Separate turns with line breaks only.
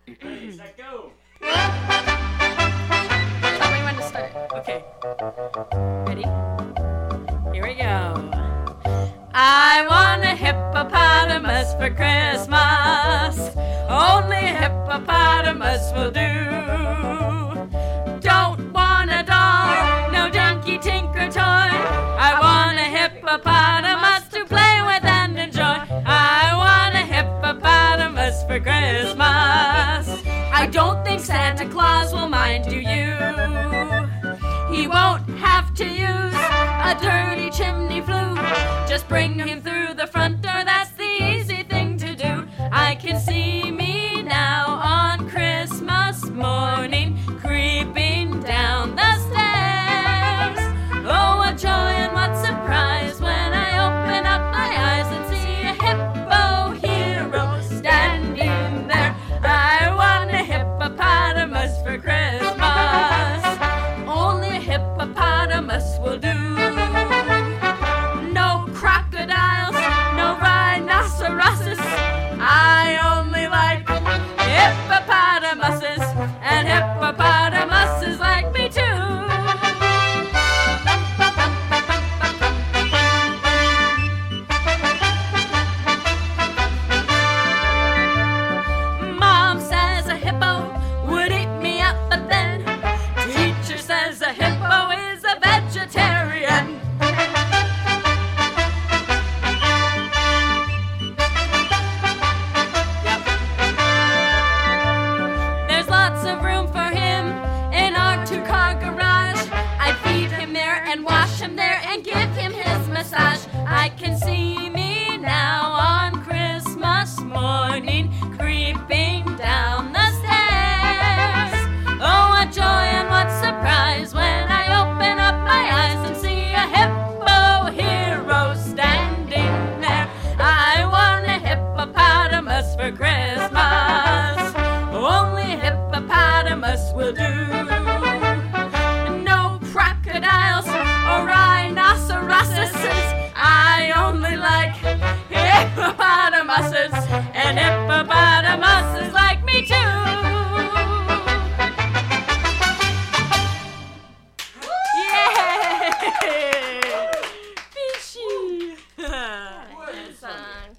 Ready, set, go.
Tell me when to start.
Okay.
Ready? Here we go. I want a hippopotamus for Christmas. Only a hippopotamus will do. Don't want a doll, no dinky tinker toy. I want a hippopotamus to play with and enjoy. I want a hippopotamus for Christmas. I don't think Santa Claus will mind, do you? He won't have to use a dirty chimney flue. Just bring him through the front door, that's the easy thing to do. I can see me now on Christmas morning, creeping down the stairs. Oh, what joy and what surprise when I open up my eyes and see a hippo hero standing there. I want a hippopotamus for Christmas. Only a hippopotamus will do. No crocodiles, no rhinoceroses. I only like hippopotamuses, and hippopotamuses like me too. Mom says a hippo would eat me up, but then teacher says a hippo is a vegetarian. Yep. There's lots of room for him in our two-car garage. I'd feed him there and wash him there and give him his massage. I can see me now on Christmas morning, creeping down the stairs. Oh, what joy and what surprise when I open up my eyes and see a hippo hero standing there. I want a hippopotamus for Christmas. Only a hippopotamus will do. No crocodiles or rhinoceroses. I only like hippopotamuses, and hippopotamuses